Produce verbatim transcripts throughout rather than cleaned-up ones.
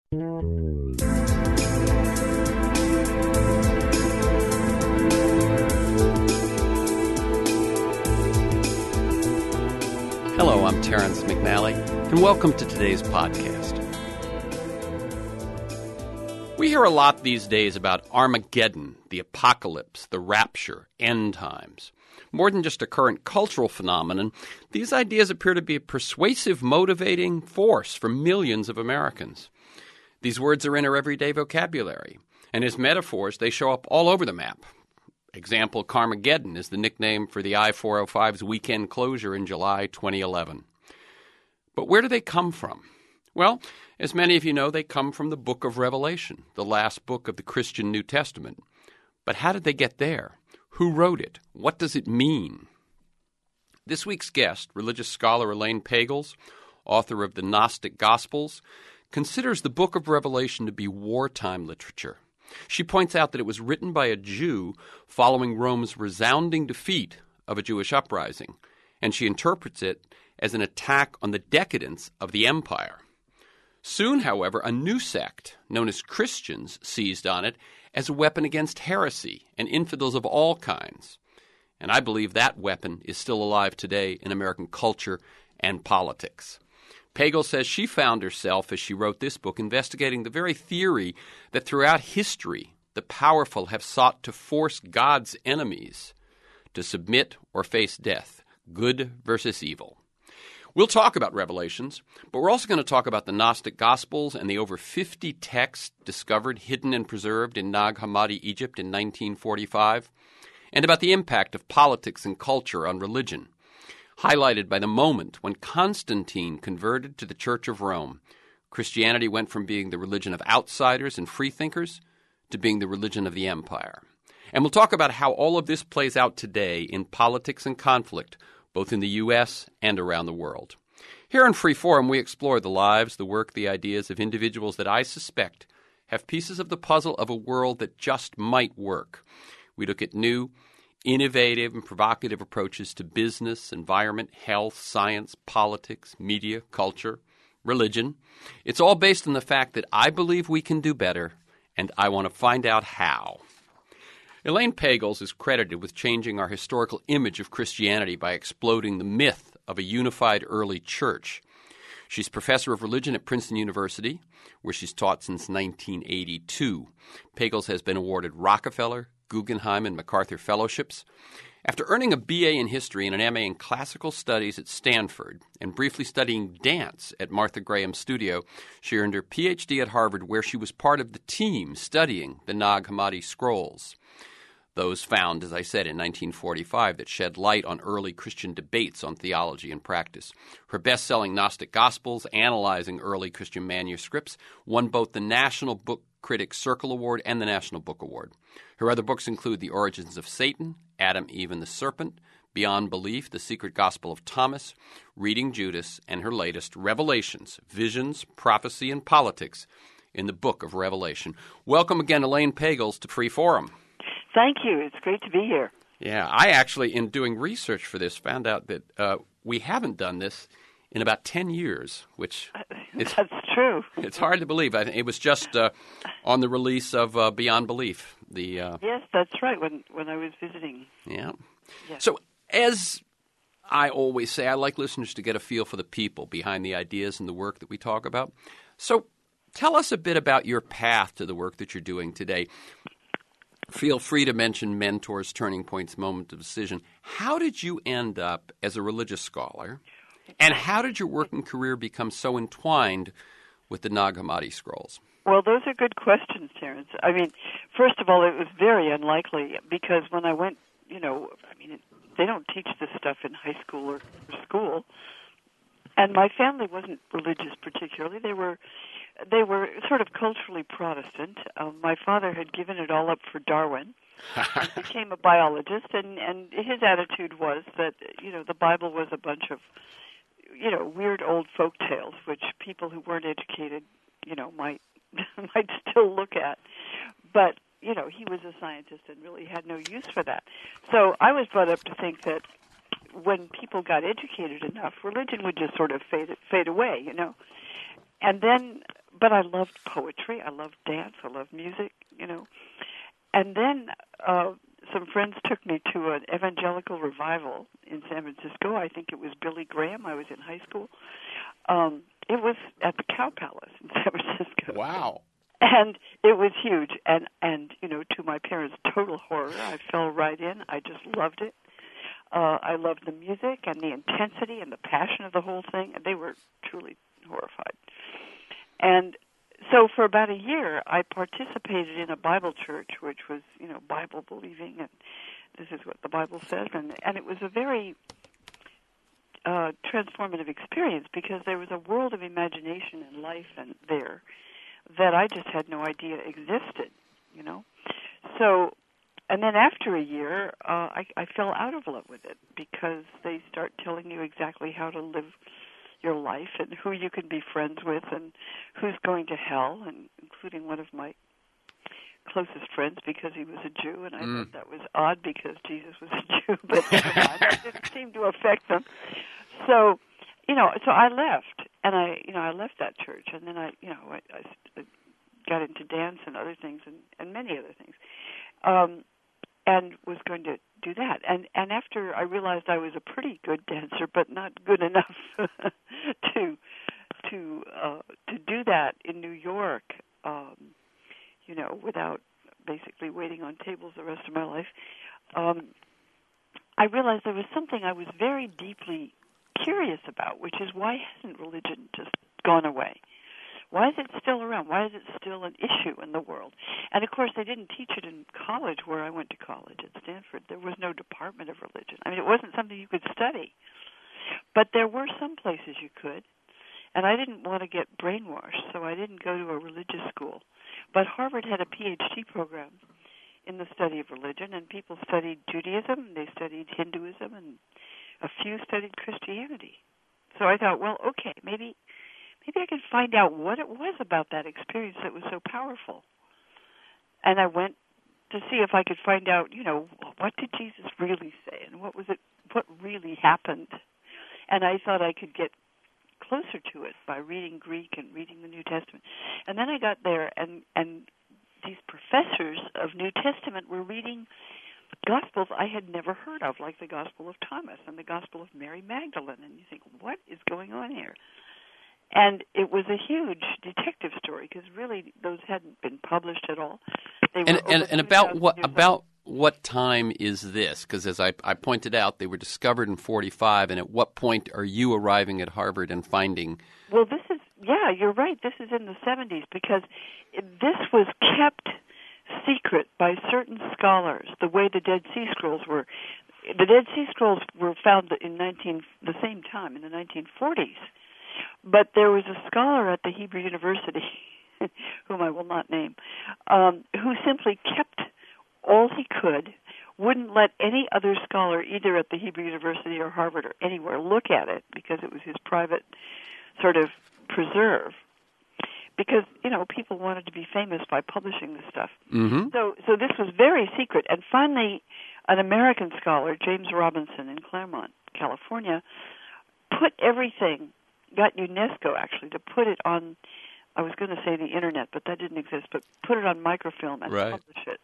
Hello, I'm Terrence McNally, and welcome to today's podcast. We hear a lot these days about Armageddon, the apocalypse, the rapture, end times. More than just a current cultural phenomenon, these ideas appear to be a persuasive, motivating force for millions of Americans. These words are in our everyday vocabulary, and as metaphors, they show up all over the map. Example, Carmageddon is the nickname for the I four oh five's weekend closure in July twenty eleven. But where do they come from? Well, as many of you know, they come from the book of Revelation, the last book of the Christian New Testament. But how did they get there? Who wrote it? What does it mean? This week's guest, religious scholar Elaine Pagels, author of the Gnostic Gospels, considers the book of Revelation to be wartime literature. She points out that it was written by a Jew following Rome's resounding defeat of a Jewish uprising, and she interprets it as an attack on the decadence of the empire. Soon, however, a new sect, known as Christians, seized on it as a weapon against heresy and infidels of all kinds. And I believe that weapon is still alive today in American culture and politics. Pagels says she found herself, as she wrote this book, investigating the very theory that throughout history the powerful have sought to force God's enemies to submit or face death, good versus evil. We'll talk about Revelations, but we're also going to talk about the Gnostic Gospels and the over fifty texts discovered, hidden, and preserved in Nag Hammadi, Egypt in nineteen forty-five, and about the impact of politics and culture on religion, highlighted by the moment when Constantine converted to the Church of Rome. Christianity went from being the religion of outsiders and freethinkers to being the religion of the empire. And we'll talk about how all of this plays out today in politics and conflict, both in the U S and around the world. Here in Free Forum, we explore the lives, the work, the ideas of individuals that I suspect have pieces of the puzzle of a world that just might work. We look at new, innovative, and provocative approaches to business, environment, health, science, politics, media, culture, religion. It's all based on the fact that I believe we can do better, and I want to find out how. Elaine Pagels is credited with changing our historical image of Christianity by exploding the myth of a unified early church. She's professor of religion at Princeton University, where she's taught since nineteen eighty-two. Pagels has been awarded Rockefeller, Guggenheim, and MacArthur fellowships. After earning a B A in history and an M A in classical studies at Stanford and briefly studying dance at Martha Graham's studio, she earned her P H D at Harvard, where she was part of the team studying the Nag Hammadi scrolls. Those found, as I said, in nineteen forty-five that shed light on early Christian debates on theology and practice. Her best-selling Gnostic Gospels, analyzing early Christian manuscripts, won both the National Book Critics Circle Award and the National Book Award. Her other books include The Origins of Satan, Adam, Eve, and the Serpent, Beyond Belief, The Secret Gospel of Thomas, Reading Judas, and her latest, Revelations, Visions, Prophecy, and Politics in the Book of Revelation. Welcome again, Elaine Pagels, to Free Forum. Thank you. It's great to be here. Yeah, I actually, in doing research for this, found out that uh, we haven't done this in about ten years, which is, That's true. It's hard to believe. I think it was just uh, on the release of uh, Beyond Belief. The uh, Yes, that's right, when, when I was visiting. Yeah. Yes. So as I always say, I like listeners to get a feel for the people behind the ideas and the work that we talk about. So tell us a bit about your path to the work that you're doing today. Feel free to mention mentors, turning points, moment of decision. How did you end up as a religious scholar, and how did your working career become so entwined with the Nag Hammadi scrolls? Well, those are good questions, Terrence. I mean, first of all, it was very unlikely because when I went, you know, I mean, it, they don't teach this stuff in high school or, or school, and my family wasn't religious particularly. They were They were sort of culturally Protestant. Um, my father had given it all up for Darwin and became a biologist, and, and his attitude was that, you know, the Bible was a bunch of, you know, weird old folk tales, which people who weren't educated, you know, might might still look at. But, you know, he was a scientist and really had no use for that. So I was brought up to think that when people got educated enough, religion would just sort of fade fade away, you know. And then but I loved poetry. I loved dance. I loved music, you know. And then uh, some friends took me to an evangelical revival in San Francisco. I think it was Billy Graham. I was in high school. Um, it was at the Cow Palace in San Francisco. Wow. And it was huge. And, and you know, to my parents' total horror, I fell right in. I just loved it. Uh, I loved the music and the intensity and the passion of the whole thing. They were truly horrified. And so for about a year, I participated in a Bible church, which was, you know, Bible believing, and this is what the Bible says. And, and it was a very uh, transformative experience because there was a world of imagination and life and there that I just had no idea existed, you know. So, and then after a year, uh, I, I fell out of love with it because they start telling you exactly how to live your life and who you can be friends with and who's going to hell, and including one of my closest friends because he was a Jew, and I mm. thought that was odd because Jesus was a Jew, but it didn't seem to affect them. So, you know, so I left, and I, you know, I left that church, and then I, you know, I, I got into dance and other things, and, and many other things, um, and was going to do that. And and after I realized I was a pretty good dancer, but not good enough to to uh, to do that in New York, um, you know, without basically waiting on tables the rest of my life, um, I realized there was something I was very deeply curious about, which is why hasn't religion just gone away? Why is it still around? Why is it still an issue in the world? And, of course, they didn't teach it in college where I went to college at Stanford. There was no department of religion. I mean, it wasn't something you could study. But there were some places you could. And I didn't want to get brainwashed, so I didn't go to a religious school. But Harvard had a P H D program in the study of religion, and people studied Judaism, they studied Hinduism, and a few studied Christianity. So I thought, well, okay, maybe... Maybe I could find out what it was about that experience that was so powerful. And I went to see if I could find out, you know, what did Jesus really say and what was it, what really happened. And I thought I could get closer to it by reading Greek and reading the New Testament. And then I got there, and, and these professors of New Testament were reading Gospels I had never heard of, like the Gospel of Thomas and the Gospel of Mary Magdalene. And you think, what is going on here? And it was a huge detective story because really those hadn't been published at all. They and were and, and about what old. about what time is this? Because as I, I pointed out, they were discovered in forty-five. And at what point are you arriving at Harvard and finding? Well, this is yeah, you're right. This is in the seventies because this was kept secret by certain scholars. The way the Dead Sea Scrolls were, the Dead Sea Scrolls were found in nineteen the same time in the nineteen forties. But there was a scholar at the Hebrew University, whom I will not name, um, who simply kept all he could, wouldn't let any other scholar, either at the Hebrew University or Harvard or anywhere, look at it because it was his private sort of preserve. Because, you know, people wanted to be famous by publishing this stuff. Mm-hmm. So, so this was very secret. And finally, an American scholar, James Robinson in Claremont, California, put everything... got UNESCO, actually, to put it on, I was going to say the Internet, but that didn't exist, but put it on microfilm and right. publish it.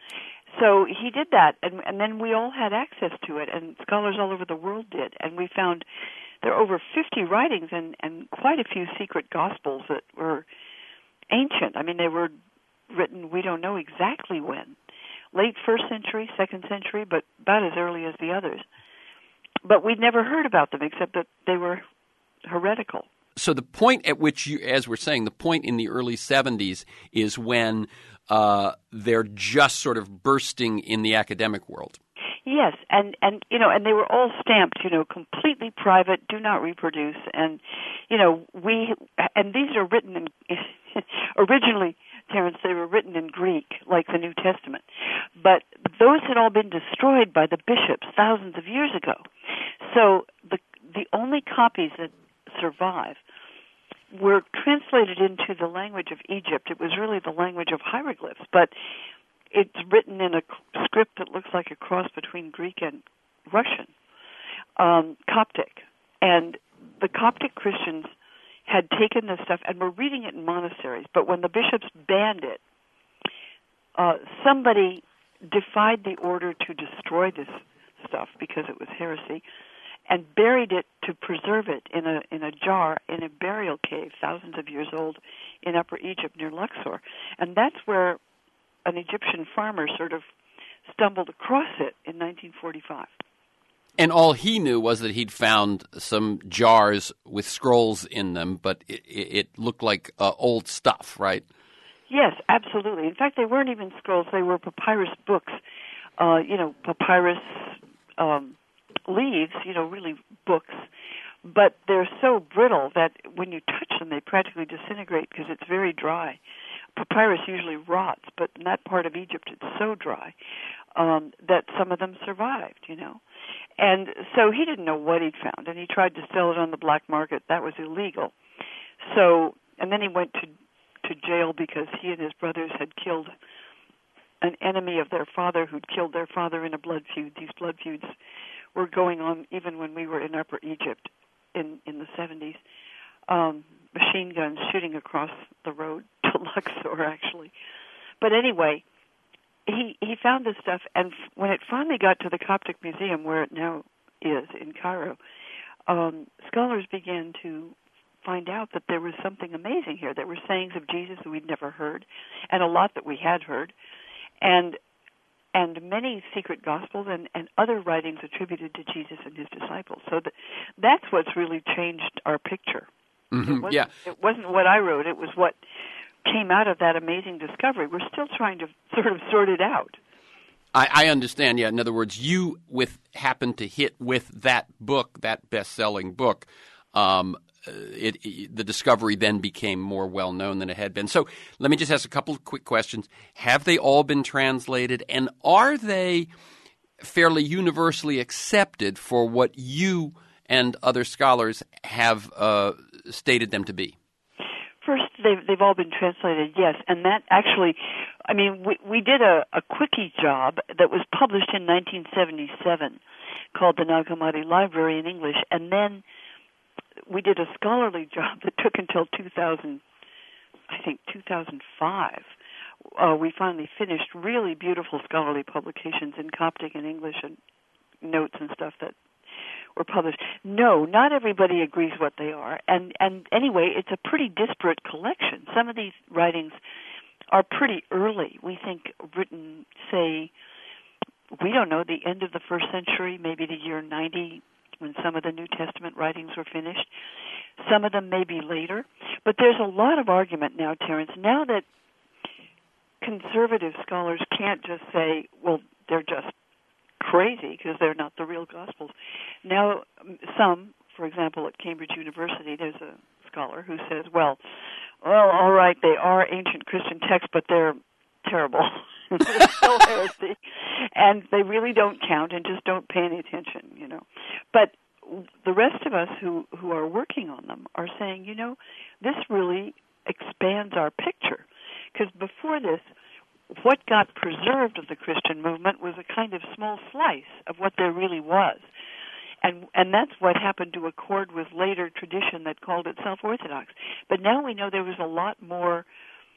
So he did that, and, and then we all had access to it, and scholars all over the world did, and we found there are over fifty writings and, and quite a few secret gospels that were ancient. I mean, they were written, we don't know exactly when, late first century, second century, but about as early as the others. But we'd never heard about them except that they were heretical. So the point at which you, as we're saying, the point in the early seventies is when uh, they're just sort of bursting in the academic world. Yes, and, and you know, and they were all stamped, you know, completely private, do not reproduce, and you know, we and these are written in originally, Terence, they were written in Greek, like the New Testament, but those had all been destroyed by the bishops thousands of years ago. So the the only copies that survive were translated into the language of Egypt. It was really the language of hieroglyphs, but it's written in a script that looks like a cross between Greek and Russian, um, Coptic. And the Coptic Christians had taken this stuff and were reading it in monasteries. But when the bishops banned it, uh, somebody defied the order to destroy this stuff because it was heresy, and buried it to preserve it in a in a jar in a burial cave, thousands of years old, in Upper Egypt near Luxor. And that's where an Egyptian farmer sort of stumbled across it in nineteen forty-five. And all he knew was that he'd found some jars with scrolls in them, but it, it looked like uh, old stuff, right? Yes, absolutely. In fact, they weren't even scrolls. They were papyrus books, uh, you know, papyrus um, leaves, you know, really books. But they're so brittle that when you touch them, they practically disintegrate because it's very dry. Papyrus usually rots, but in that part of Egypt, it's so dry um, that some of them survived, you know. And so he didn't know what he'd found, and he tried to sell it on the black market. That was illegal. So, and then he went to, to jail because he and his brothers had killed an enemy of their father who'd killed their father in a blood feud. These blood feuds were going on even when we were in Upper Egypt in, in the seventies. Um, machine guns shooting across the road to Luxor, actually. But anyway, he he found this stuff, and f- when it finally got to the Coptic Museum, where it now is in Cairo, um, scholars began to find out that there was something amazing here. There were sayings of Jesus that we'd never heard, and a lot that we had heard, and and many secret gospels and, and other writings attributed to Jesus and his disciples. So that, that's what's really changed our picture. Mm-hmm. It wasn't, yeah. It wasn't what I wrote. It was what came out of that amazing discovery. We're still trying to sort of sort it out. I, I understand, yeah. In other words, you with happened to hit with that book, that best-selling book, um, it, it, the discovery then became more well-known than it had been. So let me just ask a couple of quick questions. Have they all been translated, and are they fairly universally accepted for what you and other scholars have uh, stated them to be? First, they've, they've all been translated, yes, and that actually, I mean, we, we did a, a quickie job that was published in nineteen seventy-seven called the Nag Hammadi Library in English, and then we did a scholarly job that took until two thousand, I think two thousand five. Uh, we finally finished really beautiful scholarly publications in Coptic and English and notes and stuff that were published. No, not everybody agrees what they are. And, and anyway, it's a pretty disparate collection. Some of these writings are pretty early. We think written, say, we don't know, the end of the first century, maybe the year ninety, when some of the New Testament writings were finished. Some of them may be later. But there's a lot of argument now, Terence, now that conservative scholars can't just say, well, they're just crazy because they're not the real Gospels. Now, some, for example, at Cambridge University, there's a scholar who says, well, well, all right, they are ancient Christian texts, but they're terrible. They're still heresy. And they really don't count and just don't pay any attention, you know. But the rest of us who, who are working on them are saying, you know, this really expands our picture. Because before this, what got preserved of the Christian movement was a kind of small slice of what there really was. And and that's what happened to accord with later tradition that called itself Orthodox. But now we know there was a lot more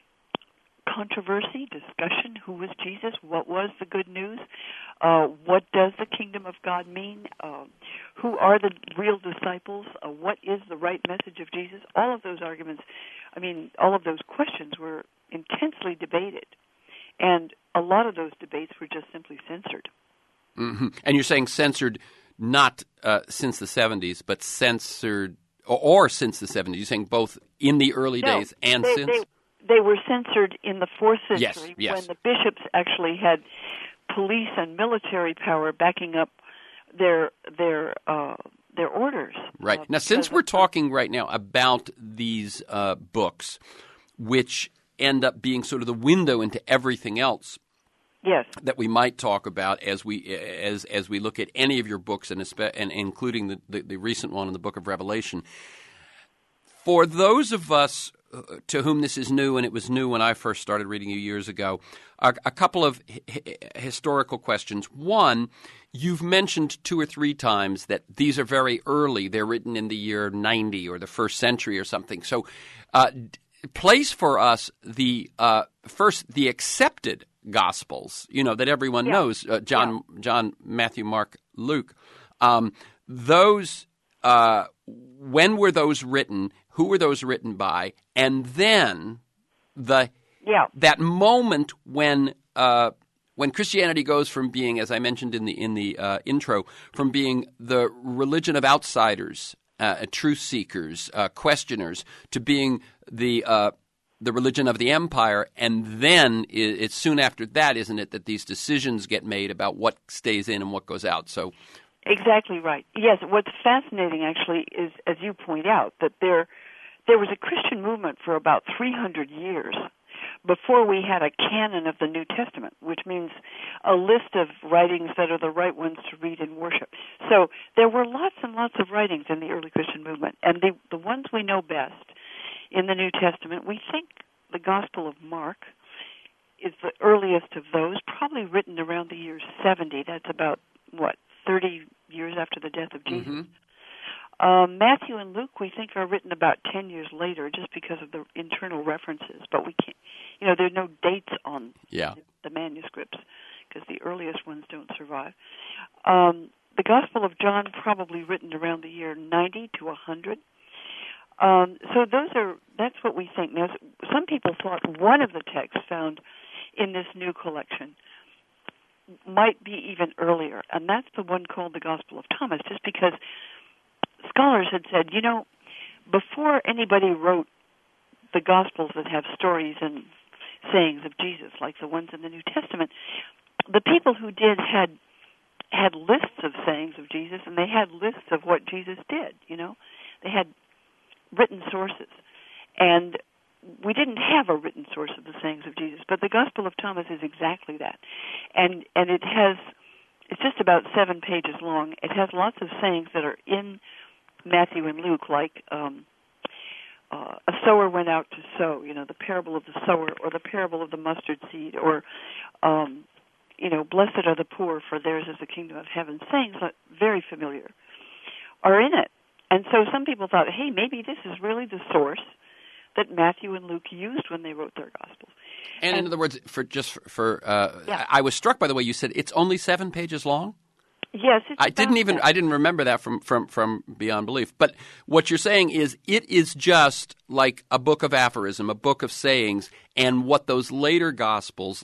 controversy, discussion. Who was Jesus? What was the good news? Uh, what does the kingdom of God mean? Uh, who are the real disciples? Uh, what is the right message of Jesus? All of those arguments, I mean, all of those questions were intensely debated. And a lot of those debates were just simply censored. Mm-hmm. And you're saying censored not uh, since the seventies, but censored, or, or since the seventies. You're saying both in the early no, days and they, since? They, they were censored in the fourth century yes, yes. when the bishops actually had police and military power backing up their their uh, their orders. Right. Uh, now, since we're talking right now about these uh, books, which end up being sort of the window into everything else yes. that we might talk about as we as as we look at any of your books, and, and including the, the, the recent one in the Book of Revelation. For those of us to whom this is new, and it was new when I first started reading you years ago, a, a couple of h- historical questions. One, you've mentioned two or three times that these are very early. They're written in the year ninety or the first century or something. So uh, place for us the uh, first, the accepted Gospels, you know, that everyone yeah. knows, uh, John, yeah. John, Matthew, Mark, Luke. Um, those, uh, when were those written? Who were those written by? And then the yeah. that moment when uh, when Christianity goes from being, as I mentioned in the in the uh, intro, from being the religion of outsiders, uh, truth seekers, uh, questioners, to being the uh, the religion of the empire, and then it, it's soon after that, isn't it, that these decisions get made about what stays in and what goes out? So. Exactly right. Yes, what's fascinating actually is, as you point out, that there there was a Christian movement for about three hundred years before we had a canon of the New Testament, which means a list of writings that are the right ones to read and worship. So there were lots and lots of writings in the early Christian movement, and the, the ones we know best in the New Testament, we think the Gospel of Mark is the earliest of those, probably written around the year seventy. That's about, what, thirty years after the death of Jesus. Mm-hmm. Um, Matthew and Luke, we think, are written about ten years later, just because of the internal references. But we can't, you know, there are no dates on yeah. the, the manuscripts because the earliest ones don't survive. Um, the Gospel of John, probably written around the year ninety to one hundred. Um, so those are that's what we think. Now, some people thought one of the texts found in this new collection might be even earlier, and that's the one called the Gospel of Thomas, just because scholars had said, you know, before anybody wrote the Gospels that have stories and sayings of Jesus, like the ones in the New Testament, the people who did had had lists of sayings of Jesus, and they had lists of what Jesus did, you know. They had written sources. And we didn't have a written source of the sayings of Jesus, but the Gospel of Thomas is exactly that. And and it has, it's just about seven pages long. It has lots of sayings that are in Matthew and Luke, like um, uh, a sower went out to sow, you know, the parable of the sower, or the parable of the mustard seed, or, um, you know, blessed are the poor, for theirs is the kingdom of heaven. Sayings that are very familiar are in it. And so some people thought, hey, maybe this is really the source that Matthew and Luke used when they wrote their Gospels. And, and in other words, for just for, for uh, yeah. I, I was struck by the way you said it's only seven pages long. Yes, it's I didn't even that. I didn't remember that from, from, from Beyond Belief. But what you're saying is it is just like a book of aphorism, a book of sayings, and what those later Gospels,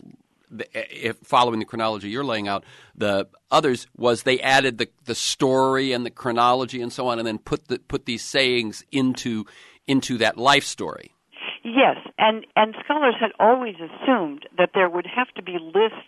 if following the chronology you're laying out, the others was they added the, the story and the chronology and so on, and then put the put these sayings into into that life story. Yes, and and scholars had always assumed that there would have to be lists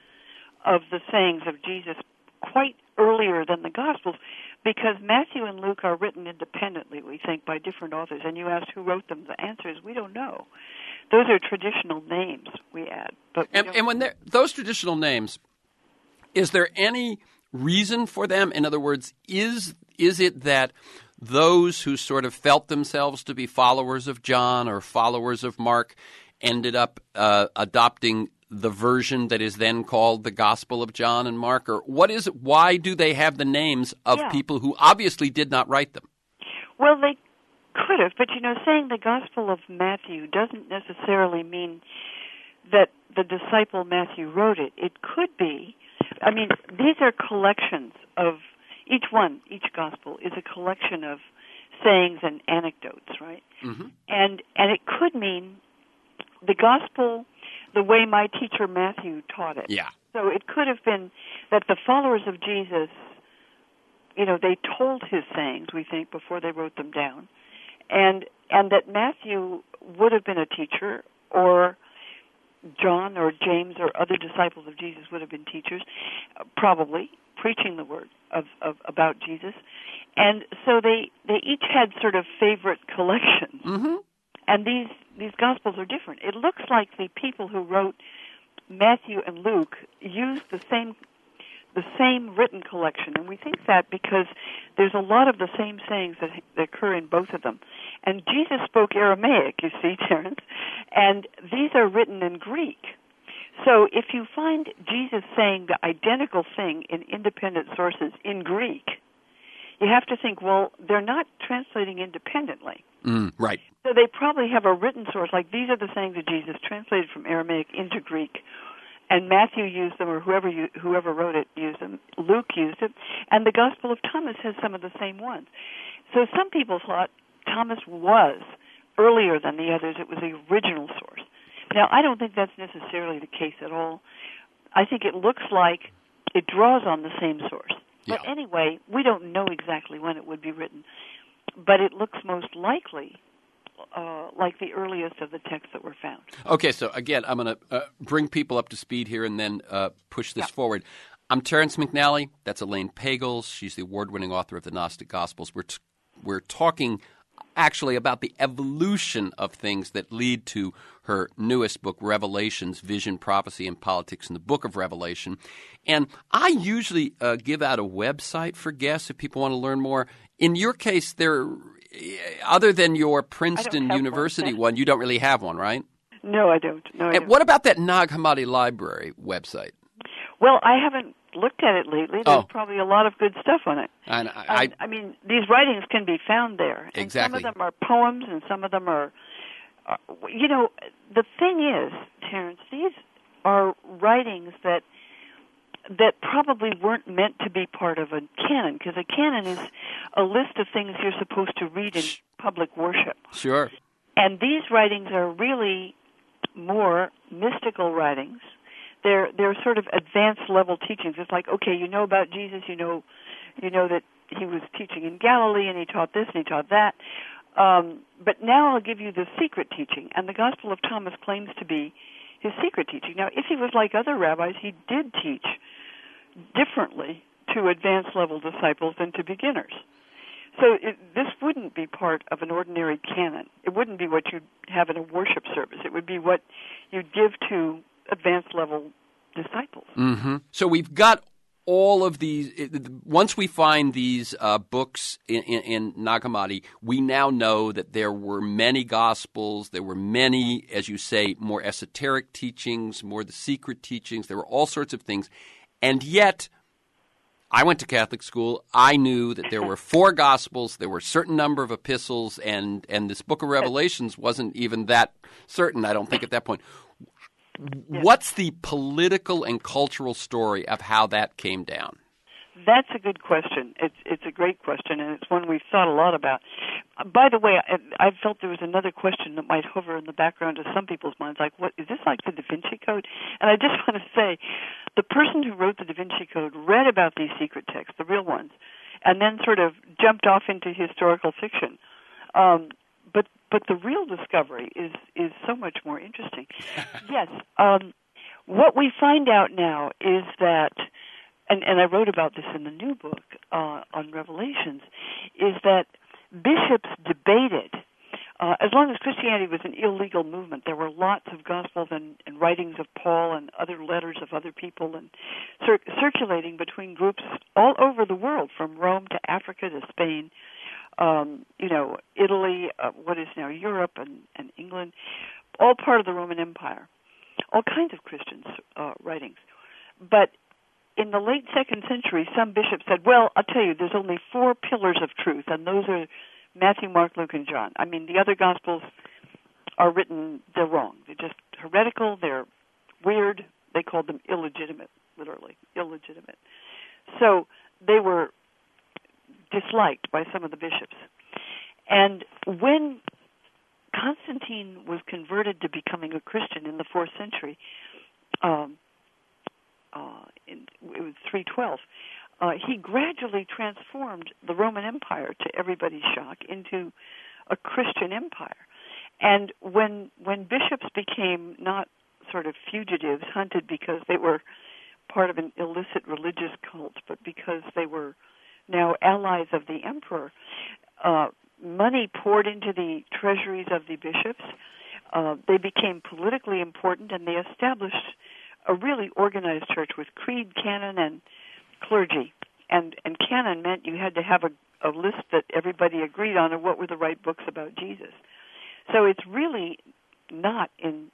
of the sayings of Jesus quite earlier than the Gospels, because Matthew and Luke are written independently, we think, by different authors. And you asked who wrote them. The answer is we don't know. Those are traditional names we add. But we and, and when those traditional names, is there any reason for them? In other words, is is it that those who sort of felt themselves to be followers of John or followers of Mark ended up uh, adopting the version that is then called the Gospel of John and Mark? Or what is it? Why do they have the names of yeah. people who obviously did not write them? Well, they could have, but, you know, saying the Gospel of Matthew doesn't necessarily mean that the disciple Matthew wrote it. It could be, I mean, these are collections of, each one, each Gospel is a collection of sayings and anecdotes, right? Mm-hmm. And and it could mean the Gospel the way my teacher Matthew taught it. Yeah. So it could have been that the followers of Jesus, you know, they told his sayings, we think, before they wrote them down. And and that Matthew would have been a teacher, or John or James or other disciples of Jesus would have been teachers, probably preaching the word of, of about Jesus. And so they, they each had sort of favorite collections. Mm-hmm. And these, these Gospels are different. It looks like the people who wrote Matthew and Luke used the same the same written collection, and we think that because there's a lot of the same sayings that, that occur in both of them. And Jesus spoke Aramaic, you see, Terence, and these are written in Greek. So if you find Jesus saying the identical thing in independent sources in Greek, you have to think, well, they're not translating independently. Mm, right. So they probably have a written source, like these are the sayings of Jesus translated from Aramaic into Greek, and Matthew used them, or whoever you, whoever wrote it used them. Luke used it, and the Gospel of Thomas has some of the same ones. So some people thought Thomas was earlier than the others. It was the original source. Now, I don't think that's necessarily the case at all. I think it looks like it draws on the same source. But Yeah. anyway, we don't know exactly when it would be written. But it looks most likely uh, like the earliest of the texts that were found. Okay, so again, I'm going to uh, bring people up to speed here and then uh, push this Yeah. forward. I'm Terence McNally. That's Elaine Pagels. She's the award-winning author of the Gnostic Gospels. We're t- we're talking actually about the evolution of things that lead to her newest book, Revelations, Vision, Prophecy, and Politics in the Book of Revelation. And I usually uh, give out a website for guests if people want to learn more. In your case, there, other than your Princeton have University one. one, you don't really have one, right? No, I don't. No, I And don't. what about that Nag Hammadi Library website? Well, I haven't looked at it lately. There's Oh. probably a lot of good stuff on it. And I, I, I, I mean, these writings can be found there. And Exactly. some of them are poems, and some of them are, uh, you know, the thing is, Terence, these are writings that that probably weren't meant to be part of a canon, because a canon is a list of things you're supposed to read in public worship. sure. And these writings are really more mystical writings. They're they're sort of advanced level teachings. It's like, okay, you know about Jesus, you know, you know that he was teaching in Galilee and he taught this and he taught that. Um, but now I'll give you the secret teaching, and the Gospel of Thomas claims to be his secret teaching. Now, if he was like other rabbis, he did teach differently to advanced level disciples than to beginners. So it, this wouldn't be part of an ordinary canon. It wouldn't be what you'd have in a worship service. It would be what you'd give to advanced level disciples. Mm-hmm. So we've got all of these. Once we find these uh, books in, in, in Nag Hammadi, we now know that there were many Gospels. There were many, as you say, more esoteric teachings, more the secret teachings. There were all sorts of things. And yet, I went to Catholic school. I knew that there were four Gospels, there were a certain number of epistles, and, and this book of Revelations wasn't even that certain, I don't think, at that point. What's the political and cultural story of how that came down? That's a good question. It's it's a great question, and it's one we've thought a lot about. Uh, by the way, I, I felt there was another question that might hover in the background of some people's minds, like, what is this like the Da Vinci Code? And I just want to say, the person who wrote the Da Vinci Code read about these secret texts, the real ones, and then sort of jumped off into historical fiction. Um, but but the real discovery is is so much more interesting. Yes, um, what we find out now is that. And, and I wrote about this in the new book uh, on Revelations, is that bishops debated, uh, as long as Christianity was an illegal movement, there were lots of Gospels and, and writings of Paul and other letters of other people and cir- circulating between groups all over the world, from Rome to Africa to Spain, um, you know, Italy, uh, what is now Europe and, and England, all part of the Roman Empire, all kinds of Christian uh, writings. But in the late second century, some bishops said, well, I'll tell you, there's only four pillars of truth, and those are Matthew, Mark, Luke, and John. I mean, the other Gospels are written, they're wrong. They're just heretical, they're weird. They called them illegitimate, literally, illegitimate. So they were disliked by some of the bishops. And when Constantine was converted to becoming a Christian in the fourth century, um, Uh, in, it was three twelve, uh, he gradually transformed the Roman Empire, to everybody's shock, into a Christian empire. And when when bishops became not sort of fugitives, hunted because they were part of an illicit religious cult, but because they were now allies of the emperor, uh, money poured into the treasuries of the bishops. Uh, they became politically important, and they established a really organized church with creed, canon, and clergy. And, and canon meant you had to have a, a list that everybody agreed on of what were the right books about Jesus. So it's really not in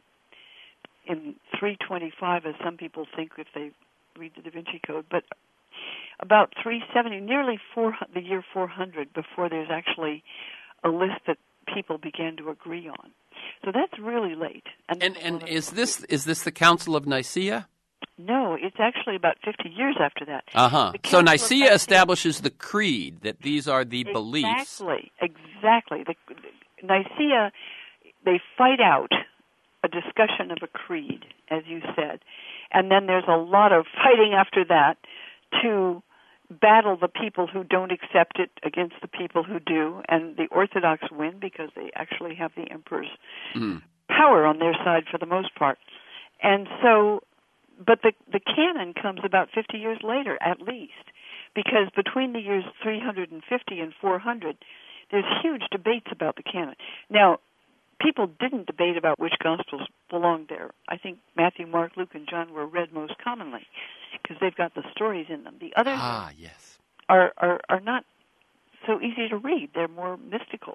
in three twenty-five, as some people think if they read the Da Vinci Code, but about three seventy, nearly four, the year four hundred, before there's actually a list that people began to agree on. So that's really late. And and, and is this is this the Council of Nicaea? No, it's actually about fifty years after that. Uh-huh. So Nicaea establishes the creed, that these are the exactly, beliefs. Exactly, exactly. The, the, Nicaea, they fight out a discussion of a creed, as you said. And then there's a lot of fighting after that to battle the people who don't accept it against the people who do. And the Orthodox win because they actually have the emperor's mm. power on their side for the most part. And so, but the, the canon comes about fifty years later, at least, because between the years three hundred fifty and four hundred, there's huge debates about the canon. Now, people didn't debate about which Gospels belonged there. I think Matthew, Mark, Luke, and John were read most commonly because they've got the stories in them. The others ah, yes. are, are, are not so easy to read. They're more mystical,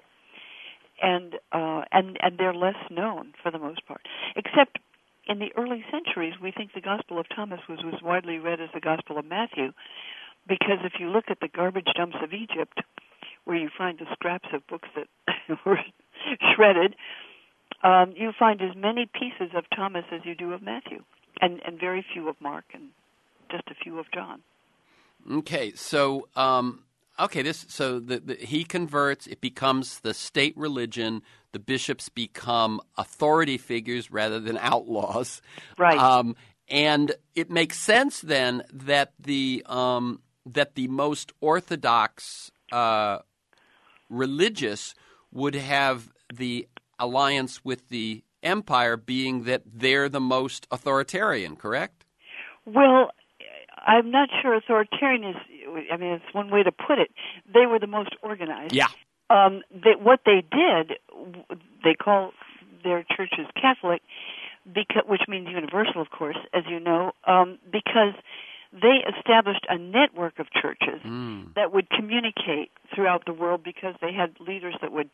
and uh, and and they're less known for the most part. Except in the early centuries, we think the Gospel of Thomas was as widely read as the Gospel of Matthew, because if you look at the garbage dumps of Egypt, where you find the scraps of books that were shredded, um, you find as many pieces of Thomas as you do of Matthew, and, and very few of Mark, and just a few of John. Okay, so um, okay, this so the, the, he converts. It becomes the state religion. The bishops become authority figures rather than outlaws. Right. Um, and it makes sense then that the um, that the most orthodox uh, religious would have the alliance with the empire, being that they're the most authoritarian, correct? Well, I'm not sure authoritarian is, I mean, it's one way to put it. They were the most organized. Yeah. Um, they, what they did, they call their churches Catholic, because, which means universal, of course, as you know, um, because they established a network of churches mm. that would communicate throughout the world, because they had leaders that would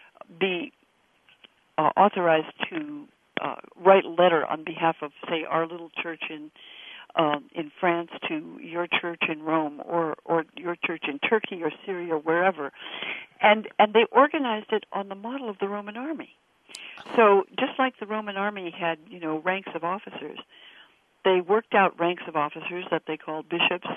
be uh, authorized to uh, write a letter on behalf of, say, our little church in um, in France to your church in Rome, or, or your church in Turkey or Syria or wherever. And, and they organized it on the model of the Roman army. So just like the Roman army had, you know, ranks of officers, they worked out ranks of officers that they called bishops,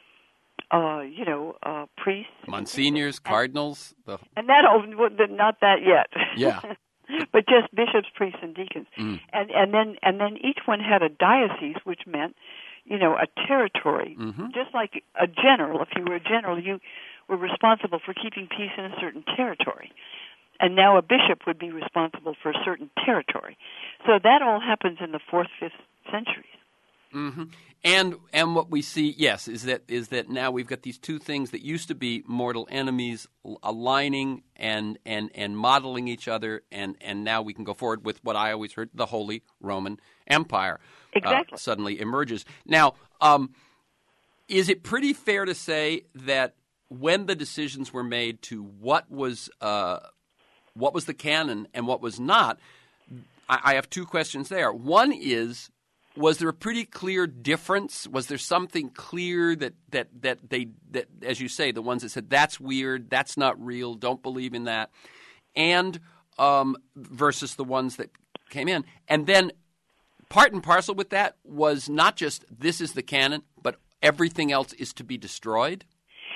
uh, you know, uh, priests. Monsignors, and, cardinals. The... And that, not that yet. Yeah. But just bishops, priests, and deacons. Mm. And, and then and then each one had a diocese, which meant, you know, a territory. Mm-hmm. Just like a general. If you were a general, you were responsible for keeping peace in a certain territory. And now a bishop would be responsible for a certain territory. So that all happens in the fourth, fifth centuries. Mm-hmm. And and what we see, yes, is that is that now we've got these two things that used to be mortal enemies aligning and and, and modeling each other, and, and now we can go forward with what I always heard, the Holy Roman Empire. Exactly. Uh, suddenly emerges. Now, um, is it pretty fair to say that when the decisions were made to what was uh, what was the canon and what was not, I, I have two questions there. One is, was there a pretty clear difference? Was there something clear that, that, that they, that, as you say, the ones that said, that's weird, that's not real, don't believe in that, and um, versus the ones that came in? And then part and parcel with that was not just this is the canon, but everything else is to be destroyed?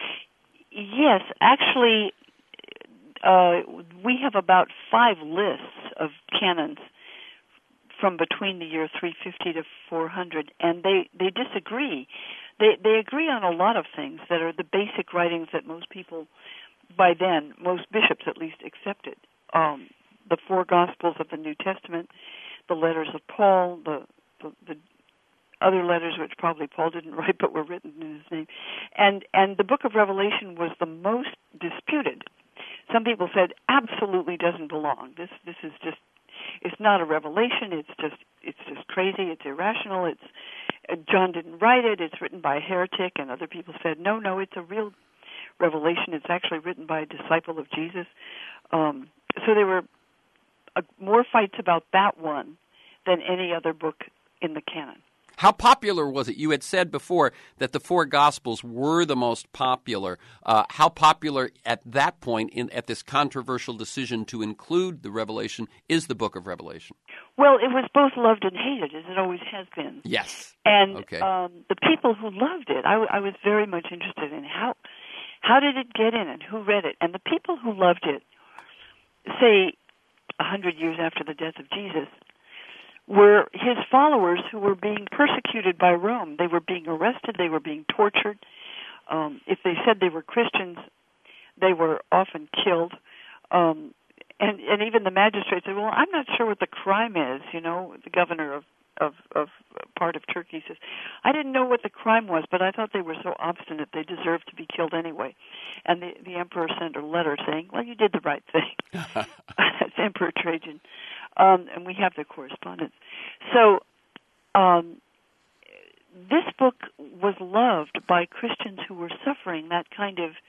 Yes, actually, uh, we have about five lists of canons from between the year three fifty to four hundred, and they, they disagree. They they agree on a lot of things that are the basic writings that most people, by then, most bishops at least, accepted. Um, the four Gospels of the New Testament, the letters of Paul, the, the, the other letters which probably Paul didn't write but were written in his name, and and the Book of Revelation was the most disputed. Some people said absolutely doesn't belong. This this is just, it's not a revelation. It's just it's just crazy. It's irrational. It's John didn't write it. It's written by a heretic, and other people said, no, no, it's a real revelation. It's actually written by a disciple of Jesus. Um, so there were uh, more fights about that one than any other book in the canon. How popular was it? You had said before that the four Gospels were the most popular. Uh, how popular at that point, in at this controversial decision to include the Revelation, is the book of Revelation? Well, it was both loved and hated, as it always has been. Yes. And okay. um, the people who loved it, I, w- I was very much interested in how how did it get in and who read it. And the people who loved it, say, a hundred years after the death of Jesus, were his followers who were being persecuted by Rome. They were being arrested. They were being tortured. Um, if they said they were Christians, they were often killed. Um, and, and even the magistrates said, well, I'm not sure what the crime is. You know, the governor of, of, of part of Turkey says, I didn't know what the crime was, but I thought they were so obstinate they deserved to be killed anyway. And the, the emperor sent a letter saying, well, you did the right thing. That's Emperor Trajan. Um, and we have the correspondence. So um, this book was loved by Christians who were suffering that kind of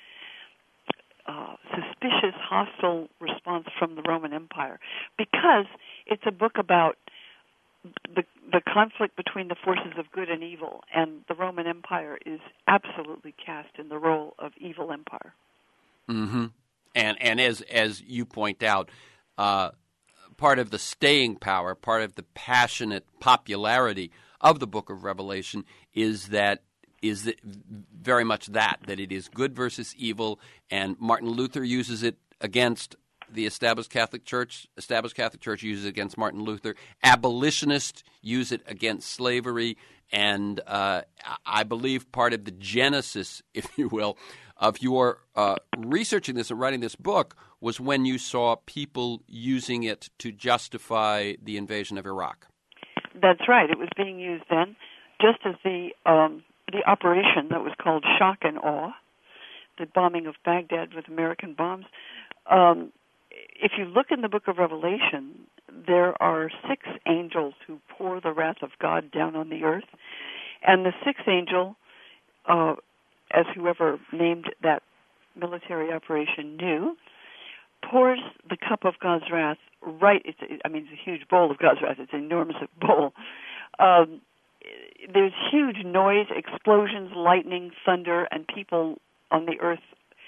uh, suspicious, hostile response from the Roman Empire, because it's a book about the the conflict between the forces of good and evil, and the Roman Empire is absolutely cast in the role of evil empire. Mm-hmm. And and as as you point out, uh, part of the staying power, part of the passionate popularity of the Book of Revelation is that is that very much that that it is good versus evil, and Martin Luther uses it against the established Catholic Church. Established Catholic Church uses it against Martin Luther. Abolitionists use it against slavery, and uh, I believe part of the genesis, if you will, of your uh, researching this and writing this book was when you saw people using it to justify the invasion of Iraq. That's right. It was being used then, just as the um, the operation that was called Shock and Awe, the bombing of Baghdad with American bombs. Um, if you look in the Book of Revelation, there are six angels who pour the wrath of God down on the earth, and the sixth angel, uh, as whoever named that military operation knew, pours the cup of God's wrath right, it's, I mean, it's a huge bowl of God's wrath. It's an enormous bowl. Um, there's huge noise, explosions, lightning, thunder, and people on the earth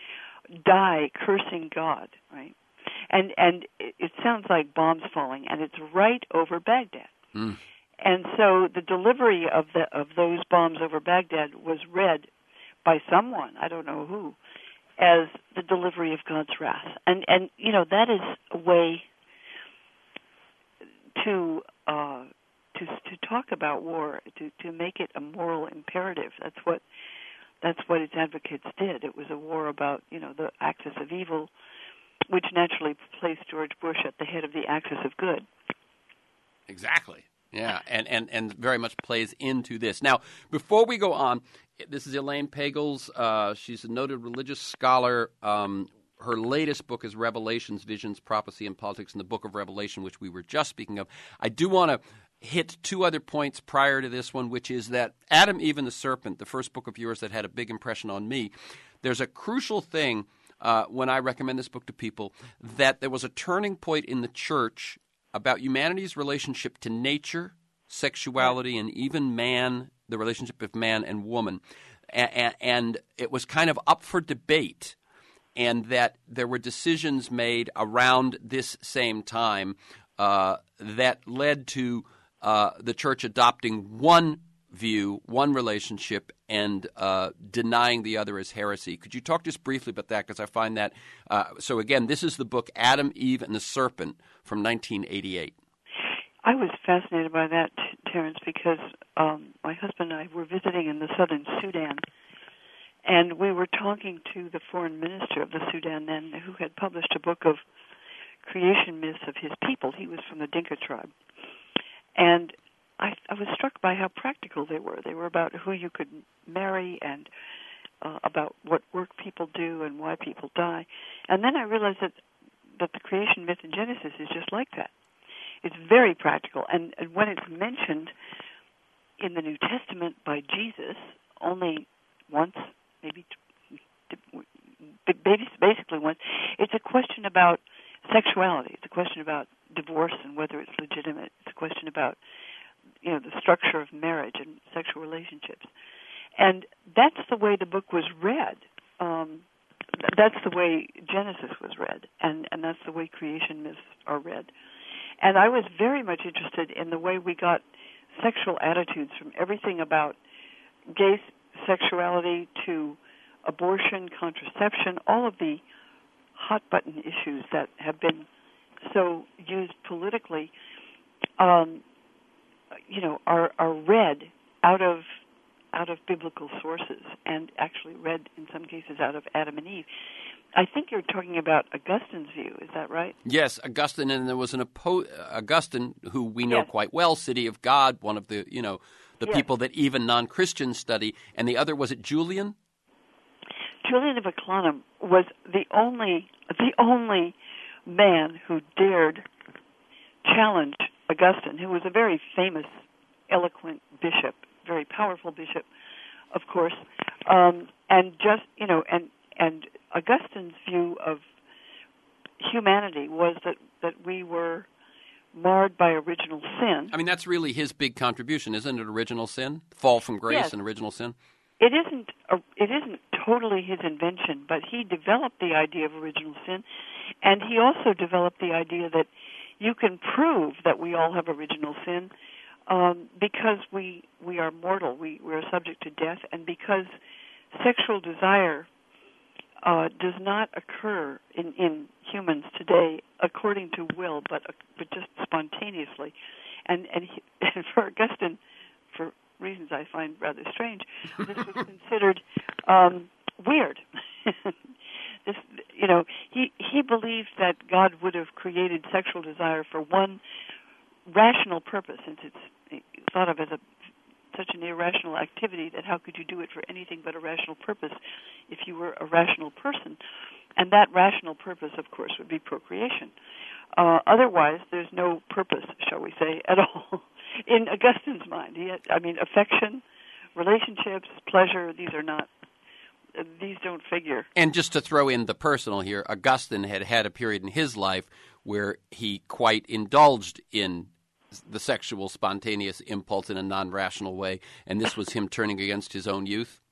die cursing God, right? And and it, it sounds like bombs falling, and it's right over Baghdad. Mm. And so the delivery of the of those bombs over Baghdad was read by someone, I don't know who, as the delivery of God's wrath. And, and you know, that is a way to uh, to to talk about war, to, to make it a moral imperative. That's what that's what its advocates did. It was a war about, you know, the axis of evil, which naturally placed George Bush at the head of the axis of good. Exactly. Yeah, and, and, and very much plays into this. Now, before we go on, this is Elaine Pagels. Uh, she's a noted religious scholar. Um, her latest book is Revelations, Visions, Prophecy, and Politics in the Book of Revelation, which we were just speaking of. I do want to hit two other points prior to this one, which is that Adam, Eve, and the Serpent, the first book of yours that had a big impression on me, there's a crucial thing uh, when I recommend this book to people, that there was a turning point in the church about humanity's relationship to nature, sexuality, and even man, the relationship of man and woman. And, and it was kind of up for debate, and that there were decisions made around this same time uh, that led to uh, the church adopting one view, one relationship, and uh, denying the other as heresy. Could you talk just briefly about that? Because I find that uh, – so again, this is the book Adam, Eve, and the Serpent from nineteen eighty-eight. I was fascinated by that, Terence, because um, my husband and I were visiting in the southern Sudan, and we were talking to the foreign minister of the Sudan then, who had published a book of creation myths of his people. He was from the Dinka tribe. And I, I was struck by how practical they were. They were about who you could marry and uh, about what work people do and why people die. And then I realized that, that the creation myth in Genesis is just like that. It's very practical. And, and when it's mentioned, in the New Testament by Jesus only once, maybe basically once. It's a question about sexuality. It's a question about divorce and whether it's legitimate. It's a question about, you know, the structure of marriage and sexual relationships. And that's the way the book was read. Um, that's the way Genesis was read, and, and that's the way creation myths are read. And I was very much interested in the way we got sexual attitudes from everything about gay sexuality to abortion, contraception, all of the hot-button issues that have been so used politically, um, you know, are, are read out of out of biblical sources, and actually read in some cases out of Adam and Eve. I think you're talking about Augustine's view. Is that right? Yes, Augustine, and there was an oppo- Augustine who we know yes. quite well, City of God, one of the you know the yes. people that even non-Christians study, and the other, was it Julian? Julian of Eclanum was the only the only man who dared challenge Augustine, who was a very famous, eloquent bishop, very powerful bishop, of course, um, and just you know, and and Augustine's view of humanity was that that we were marred by original sin. I mean, that's really his big contribution, isn't it? Original sin, fall from grace, yes. and original sin. It isn't a, it isn't totally his invention, but he developed the idea of original sin, and he also developed the idea that you can prove that we all have original sin um, because we we are mortal, we we are subject to death, and because sexual desire uh, does not occur in, in humans today according to will, but uh, but just spontaneously, and and, he, and for Augustine, for reasons I find rather strange, this was considered um, weird. this, you know, he he believed that God would have created sexual desire for one rational purpose, since it's thought of as a such an irrational activity that how could you do it for anything but a rational purpose if you were a rational person? And that rational purpose, of course, would be procreation. Uh, otherwise, there's no purpose, shall we say, at all. In Augustine's mind, he had, I mean, affection, relationships, pleasure, these are not, uh, these don't figure. And just to throw in the personal here, Augustine had had a period in his life where he quite indulged in the sexual spontaneous impulse in a non-rational way, and this was him turning against his own youth?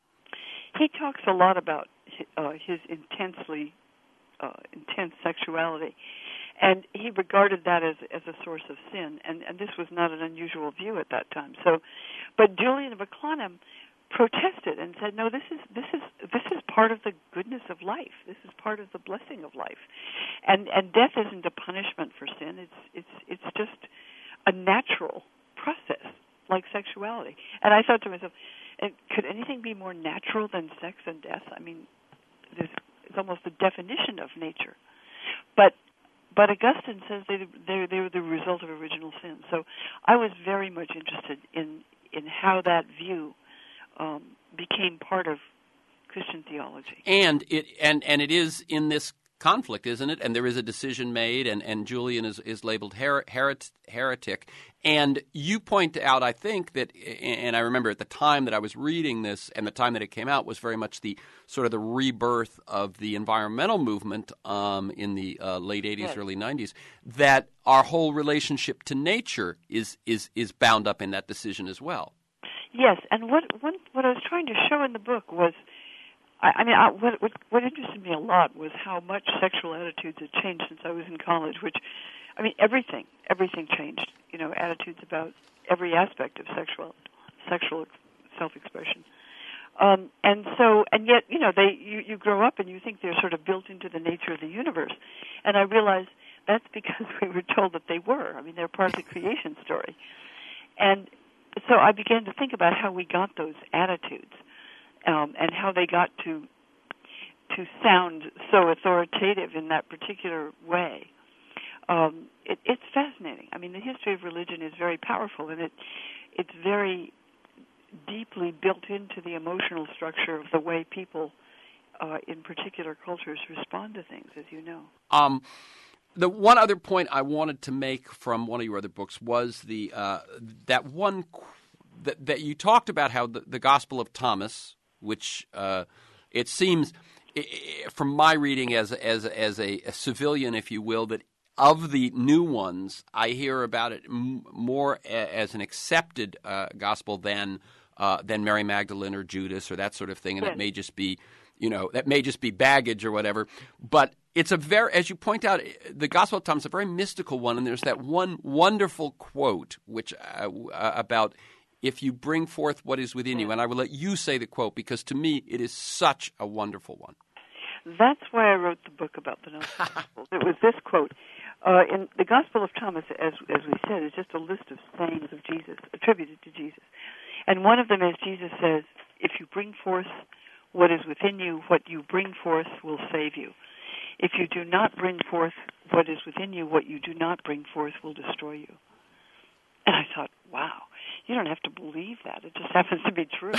He talks a lot about uh, his intensely, uh, intense sexuality. And he regarded that as as a source of sin, and, and this was not an unusual view at that time. So, but Julian of Eclanum protested and said, "No, this is this is this is part of the goodness of life. This is part of the blessing of life, and and death isn't a punishment for sin. It's it's it's just a natural process like sexuality." And I thought to myself, could anything be more natural than sex and death? I mean, it's almost the definition of nature, but. But Augustine says they they they were the result of original sin. So I was very much interested in in how that view um, became part of Christian theology. And it and, and it is in this conflict, isn't it? And there is a decision made, and, and Julian is, is labeled her, heret, heretic. And you point out, I think, that, and I remember at the time that I was reading this and the time that it came out was very much the sort of the rebirth of the environmental movement um, in the uh, late eighties, yes. early nineties, that our whole relationship to nature is, is, is bound up in that decision as well. Yes, and what, what, what I was trying to show in the book was, I, I mean, I, what, what what interested me a lot was how much sexual attitudes had changed since I was in college, which, I mean, everything, everything changed, you know, attitudes about every aspect of sexual sexual self-expression. Um, and so, and yet, you know, they you, you grow up and you think they're sort of built into the nature of the universe. And I realized that's because we were told that they were. I mean, they're part of the creation story. And so I began to think about how we got those attitudes. Um, and how they got to to sound so authoritative in that particular way. Um, it, it's fascinating. I mean, the history of religion is very powerful, and it it's very deeply built into the emotional structure of the way people uh, in particular cultures respond to things, as you know. Um, the one other point I wanted to make from one of your other books was the uh, that one. that, that you talked about how the, the Gospel of Thomas, which uh, it seems, I, I, from my reading as as as a, a civilian, if you will, that of the new ones, I hear about it m- more a, as an accepted uh, gospel than uh, than Mary Magdalene or Judas or that sort of thing, and yes. it may just be, you know, that may just be baggage or whatever. But it's a very, as you point out, the Gospel of Thomas is a very mystical one, and there's that one wonderful quote which uh, uh, about if you bring forth what is within you, and I will let you say the quote because to me it is such a wonderful one. That's why I wrote the book about the Gospels. It was this quote. Uh, in the Gospel of Thomas, as as we said, is just a list of sayings of Jesus, attributed to Jesus. And one of them is Jesus says, if you bring forth what is within you, what you bring forth will save you. If you do not bring forth what is within you, what you do not bring forth will destroy you. And I thought, wow, you don't have to believe that. It just happens to be true.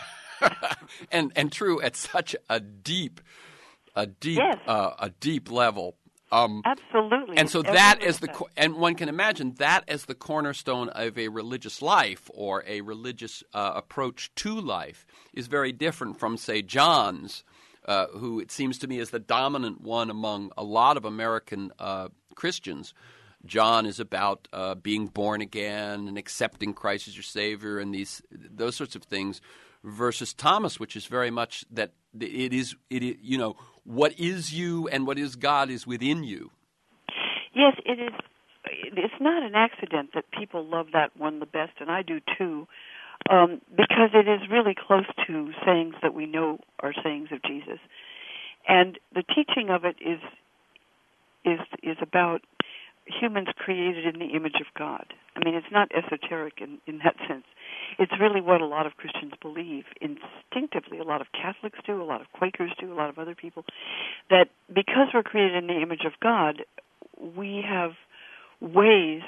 and and true at such a deep, a deep, yes. uh, a deep level. Um, Absolutely. And so that is the co- and one can imagine that as the cornerstone of a religious life or a religious uh, approach to life is very different from, say, John's, uh, who it seems to me is the dominant one among a lot of American uh, Christians. John is about uh, being born again and accepting Christ as your Savior and these those sorts of things, versus Thomas, which is very much that it is it is, you know, what is you and what is God is within you. Yes, it is. It's not an accident that people love that one the best, and I do too, um, because it is really close to sayings that we know are sayings of Jesus, and the teaching of it is is is about humans created in the image of God. I mean, it's not esoteric in, in that sense. It's really what a lot of Christians believe instinctively. A lot of Catholics do, a lot of Quakers do, a lot of other people, that because we're created in the image of God, we have ways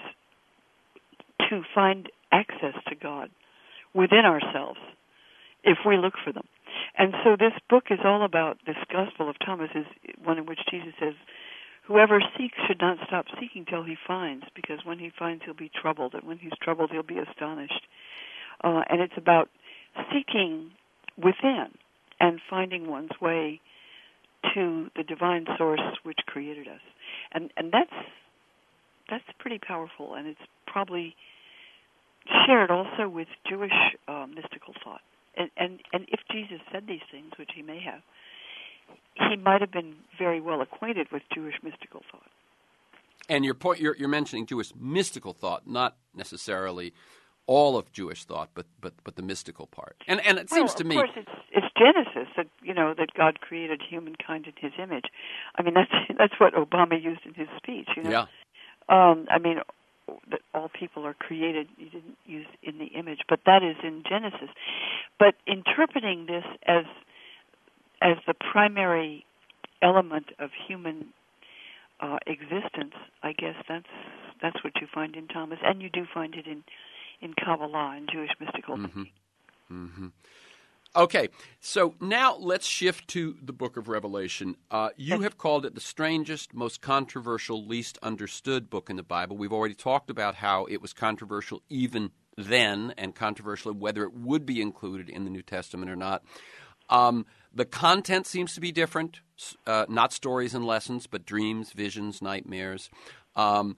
to find access to God within ourselves if we look for them. And so this book is all about, this Gospel of Thomas is one in which Jesus says, whoever seeks should not stop seeking till he finds, because when he finds, he'll be troubled, and when he's troubled, he'll be astonished. Uh, and it's about seeking within and finding one's way to the divine source which created us. And and that's that's pretty powerful, and it's probably shared also with Jewish uh, mystical thought. And, and and if Jesus said these things, which he may have, he might have been very well acquainted with Jewish mystical thought. And your point, you're, you're mentioning Jewish mystical thought, not necessarily all of Jewish thought, but but, but the mystical part. And and it well, seems to me, of course, it's, it's Genesis that you know that God created humankind in His image. I mean, that's that's what Obama used in his speech. You know? Yeah. Um, I mean, that all people are created. He didn't use in the image, but that is in Genesis. But interpreting this as as the primary element of human uh, existence, I guess that's that's what you find in Thomas, and you do find it in, in Kabbalah and Jewish mystical mm-hmm. thinking. Mm-hmm. Okay, so now let's shift to the Book of Revelation. Uh, you have called it the strangest, most controversial, least understood book in the Bible. We've already talked about how it was controversial even then, and controversial whether it would be included in the New Testament or not. Um, the content seems to be different, uh, not stories and lessons, but dreams, visions, nightmares. Um,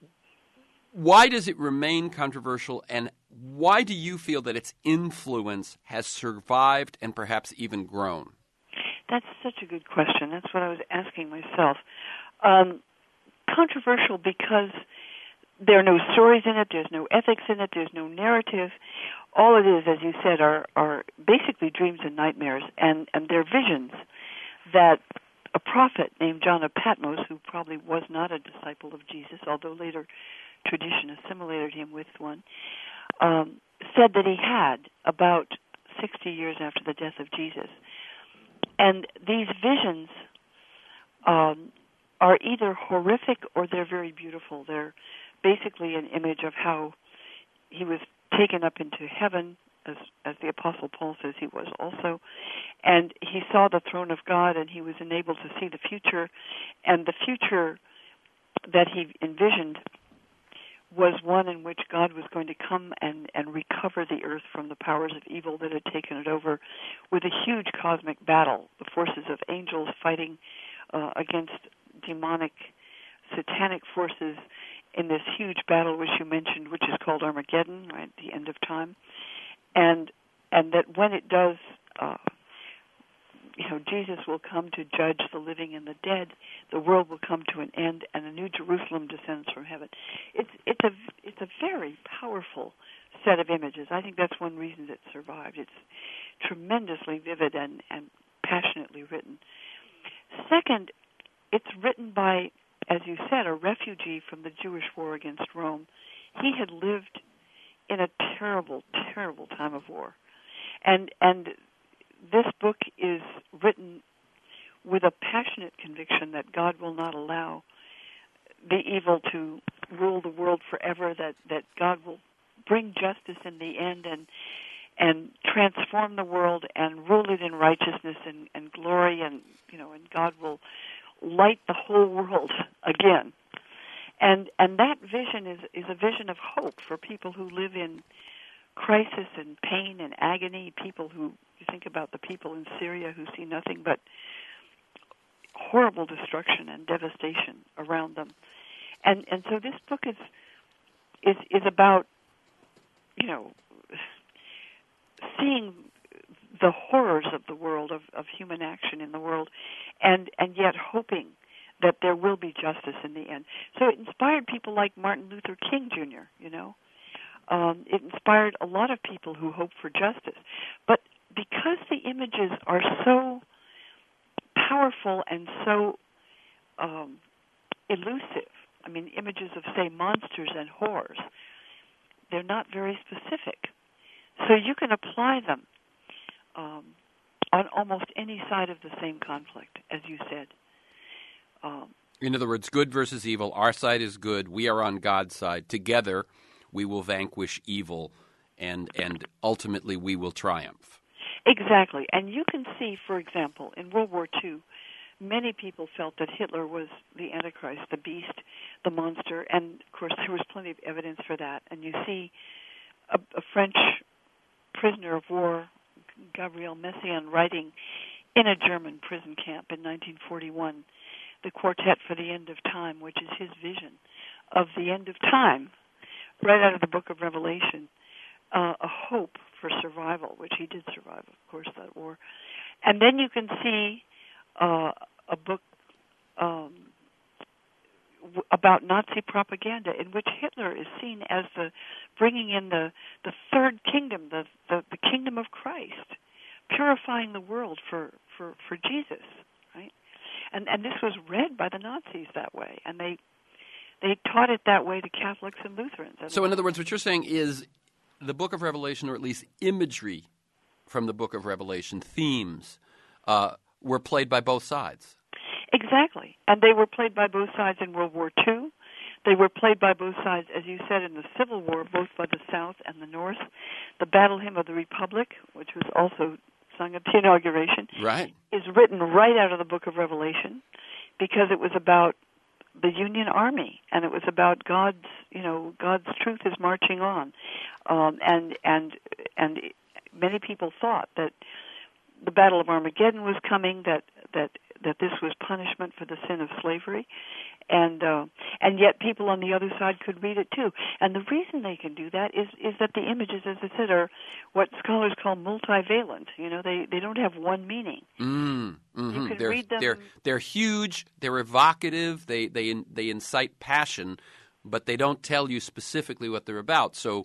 why does it remain controversial, and why do you feel that its influence has survived and perhaps even grown? That's such a good question. That's what I was asking myself. Um, controversial because there are no stories in it, there's no ethics in it, there's no narrative. All it is, as you said, are, are basically dreams and nightmares, and, and they're visions that a prophet named John of Patmos, who probably was not a disciple of Jesus, although later tradition assimilated him with one, um, said that he had about sixty years after the death of Jesus. And these visions um, are either horrific or they're very beautiful. They're basically an image of how he was taken up into heaven, as as the Apostle Paul says he was also, and he saw the throne of God, and he was enabled to see the future, and the future that he envisioned was one in which God was going to come and, and recover the earth from the powers of evil that had taken it over with a huge cosmic battle, the forces of angels fighting uh, against demonic, satanic forces in this huge battle which you mentioned, which is called Armageddon, right, the end of time. And and that when it does, uh, you know, Jesus will come to judge the living and the dead. The world will come to an end, and a new Jerusalem descends from heaven. It's it's a it's a very powerful set of images. I think that's one reason it survived. It's tremendously vivid and, and passionately written. Second, it's written by, as you said, a refugee from the Jewish war against Rome. He had lived in a terrible, terrible time of war. And and this book is written with a passionate conviction that God will not allow the evil to rule the world forever, that, that God will bring justice in the end and and transform the world and rule it in righteousness and, and glory, and you know, and God will light the whole world again. And and that vision is, is a vision of hope for people who live in crisis and pain and agony, people who, you think about the people in Syria who see nothing but horrible destruction and devastation around them. And and so this book is is is about, you know, seeing the horrors of the world, of, of human action in the world, and, and yet hoping that there will be justice in the end. So it inspired people like Martin Luther King Junior, you know. Um, it inspired a lot of people who hope for justice. But because the images are so powerful and so um, elusive, I mean, images of, say, monsters and horrors, they're not very specific. So you can apply them um, on almost any side of the same conflict, as you said. Um, In other words, good versus evil. Our side is good. We are on God's side. Together, we will vanquish evil, and and ultimately we will triumph. Exactly. And you can see, for example, in World War Two, many people felt that Hitler was the Antichrist, the beast, the monster, and, of course, there was plenty of evidence for that. And you see a, a French prisoner of war, Gabriel Messiaen, writing in a German prison camp in nineteen forty-one, the Quartet for the End of Time, which is his vision of the end of time, right out of the book of Revelation, uh, a hope for survival, which he did survive, of course, that war. And then you can see uh, a book um, w- about Nazi propaganda in which Hitler is seen as the bringing in the, the third kingdom, the, the, the kingdom of Christ, purifying the world for, for, for Jesus, right? And and this was read by the Nazis that way, and they they taught it that way to Catholics and Lutherans. So in other words, what you're saying is the Book of Revelation, or at least imagery from the Book of Revelation, themes, uh, were played by both sides. Exactly. And they were played by both sides in World War Two. They were played by both sides, as you said, in the Civil War, both by the South and the North. The Battle Hymn of the Republic, which was also sung at the inauguration, right, is written right out of the Book of Revelation because it was about the Union Army, and it was about God's, you know, God's truth is marching on, um, and and and many people thought that the Battle of Armageddon was coming, that that that this was punishment for the sin of slavery, and uh, and yet people on the other side could read it too. And the reason they can do that is is that the images, as I said, are what scholars call multivalent. You know, they, they don't have one meaning. Mm, mm-hmm. You can they're, read them. They're they're huge. They're evocative. They they they incite passion, but they don't tell you specifically what they're about. So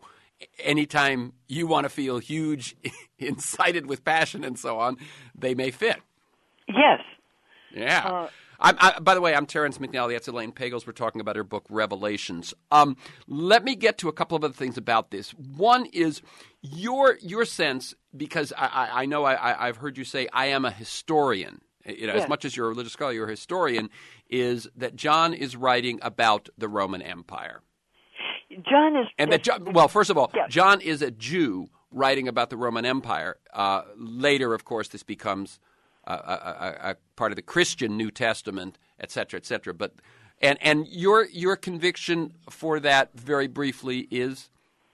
anytime you want to feel huge, incited with passion and so on, they may fit. Yes. Yeah. Uh, I'm, I, by the way, I'm Terrence McNally. That's Elaine Pagels. We're talking about her book, Revelations. Um, let me get to a couple of other things about this. One is your your sense, because I, I, I know I, I've heard you say, I am a historian. You know, yes. As much as you're a religious scholar, you're a historian, is that John is writing about the Roman Empire. John is... And that John, well, first of all, yes. John is a Jew writing about the Roman Empire. Uh, later, of course, this becomes... Uh, a, a, a part of the Christian New Testament, et cetera, et cetera. But And and your your conviction for that, very briefly, is?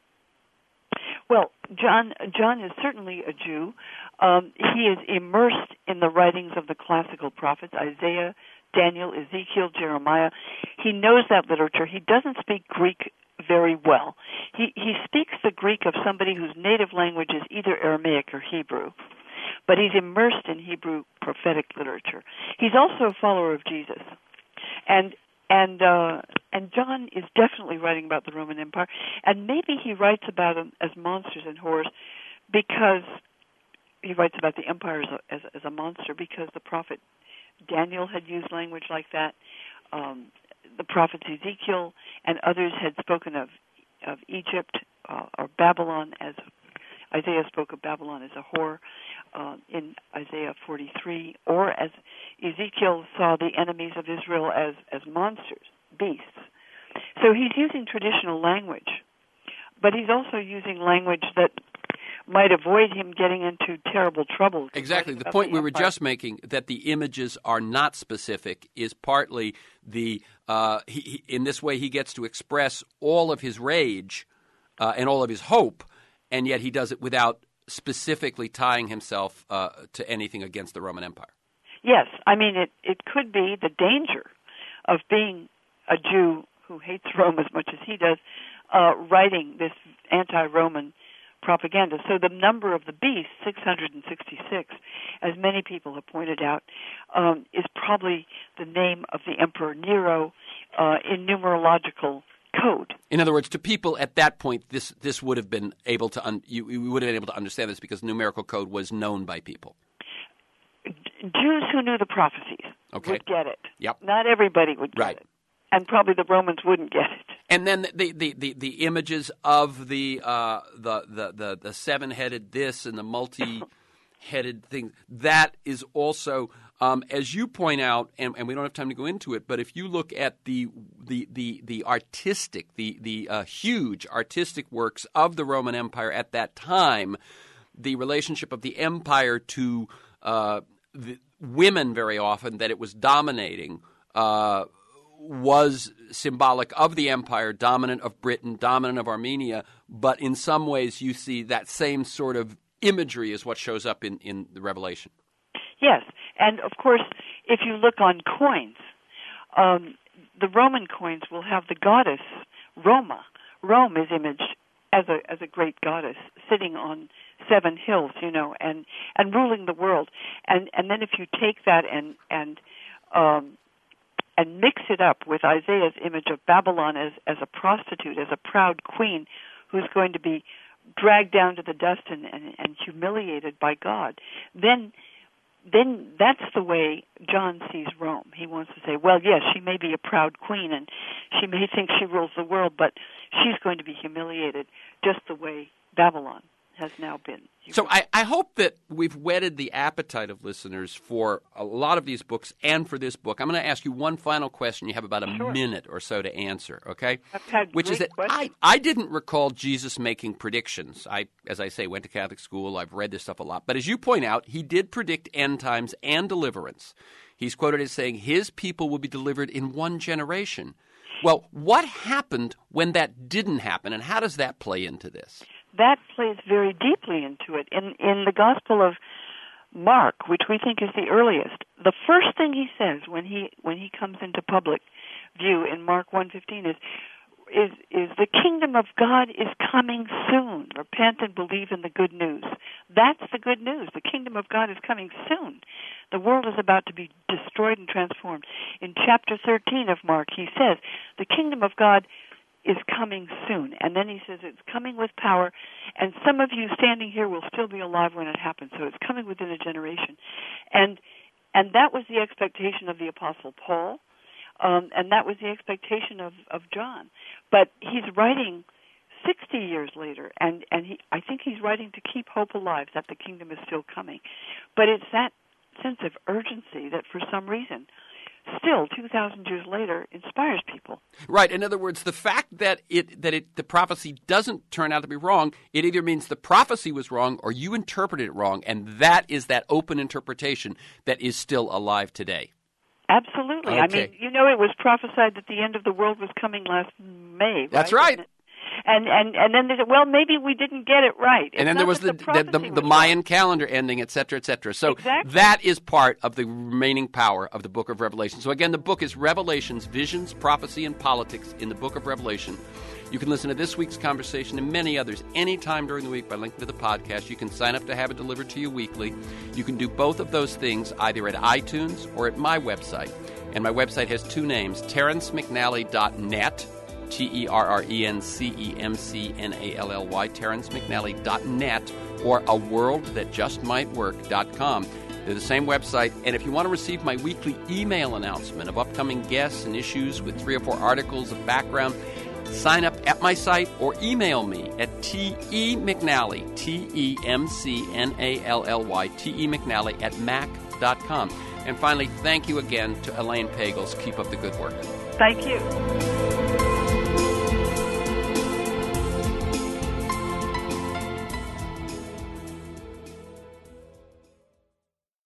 Well, John John is certainly a Jew. Um, he is immersed in the writings of the classical prophets, Isaiah, Daniel, Ezekiel, Jeremiah. He knows that literature. He doesn't speak Greek very well. He he speaks the Greek of somebody whose native language is either Aramaic or Hebrew, but he's immersed in Hebrew prophetic literature. He's also a follower of Jesus, and and uh, and John is definitely writing about the Roman Empire, and maybe he writes about them as monsters and horrors because he writes about the empire as a, as, as a monster because the prophet Daniel had used language like that. Um, the prophets Ezekiel and others had spoken of of Egypt uh, or Babylon as Isaiah spoke of Babylon as a whore uh, in Isaiah forty-three, or as Ezekiel saw the enemies of Israel as, as monsters, beasts. So he's using traditional language, but he's also using language that might avoid him getting into terrible trouble. Exactly. The point we were just making, that the images are not specific, is partly the uh, he, he, in this way he gets to express all of his rage uh, and all of his hope, and yet he does it without specifically tying himself uh, to anything against the Roman Empire. Yes. I mean, it, it could be the danger of being a Jew who hates Rome as much as he does, uh, writing this anti-Roman propaganda. So the number of the beast, six hundred sixty-six, as many people have pointed out, um, is probably the name of the Emperor Nero uh, in numerological code. In other words, to people at that point, this this would have been able to un- you, you would have been able to understand this because numerical code was known by people. Jews who knew the prophecies okay. would get it. Yep. Not everybody would get right. it. And probably the Romans wouldn't get it. And then the the, the, the images of the, uh, the, the, the, the seven-headed this and the multi-headed thing, that is also, um, as you point out, and, and we don't have time to go into it, but if you look at the the the, the artistic, the, the uh, huge artistic works of the Roman Empire at that time, the relationship of the empire to uh, the women very often, that it was dominating, uh, was symbolic of the empire, dominant of Britain, dominant of Armenia, but in some ways you see that same sort of imagery is what shows up in, in the Revelation. Yes, and of course, if you look on coins, um, the Roman coins will have the goddess Roma. Rome is imaged as a as a great goddess sitting on seven hills, you know, and, and ruling the world. And and then if you take that and and um, and mix it up with Isaiah's image of Babylon as, as a prostitute, as a proud queen who's going to be dragged down to the dust and, and, and humiliated by God, then then that's the way John sees Rome. He wants to say, well, yes, she may be a proud queen and she may think she rules the world, but she's going to be humiliated just the way Babylon has now been. So I, I hope that we've whetted the appetite of listeners for a lot of these books and for this book. I'm going to ask you one final question. You have about a sure. minute or so to answer, okay? I've had Which is that I, I didn't recall Jesus making predictions. I, as I say, went to Catholic school. I've read this stuff a lot. But as you point out, he did predict end times and deliverance. He's quoted as saying his people will be delivered in one generation. Well, what happened when that didn't happen, and how does that play into this? That plays very deeply into it. In in the Gospel of Mark, which we think is the earliest, the first thing he says when he when he comes into public view in Mark one fifteen is is is the kingdom of God is coming soon. Repent and believe in the good news. That's the good news. The kingdom of God is coming soon. The world is about to be destroyed and transformed. In chapter thirteen of Mark, he says the kingdom of God is coming soon. And then he says it's coming with power, and some of you standing here will still be alive when it happens. So it's coming within a generation. And and that was the expectation of the Apostle Paul, um, and that was the expectation of, of John. But he's writing sixty years later, and, and he, I think he's writing to keep hope alive that the kingdom is still coming. But it's that sense of urgency that for some reason still, two thousand years later, inspires people. Right. In other words, the fact that it that it the prophecy doesn't turn out to be wrong, it either means the prophecy was wrong or you interpreted it wrong, and that is that open interpretation that is still alive today. Absolutely. Okay. I mean, you know, it was prophesied that the end of the world was coming last May. Right? That's right. And and and then they said, well, maybe we didn't get it right. It's and then there was the the, the, the, the Mayan calendar ending, et cetera, et cetera. So exactly. that is part of the remaining power of the Book of Revelation. So again, the book is Revelations, Visions, Prophecy, and Politics in the Book of Revelation. You can listen to this week's conversation and many others anytime during the week by linking to the podcast. You can sign up to have it delivered to you weekly. You can do both of those things either at iTunes or at my website. And my website has two names, terrence mcnally dot net, T E R R E N C E M C N A L L Y, terrence mcnally dot net, or a world that just might work dot com. They're the same website. And if you want to receive my weekly email announcement of upcoming guests and issues with three or four articles of background, sign up at my site or email me at temcnally, T E M C N A L L Y, T E McNally at mac dot com. And finally, thank you again to Elaine Pagels. Keep up the good work. Thank you.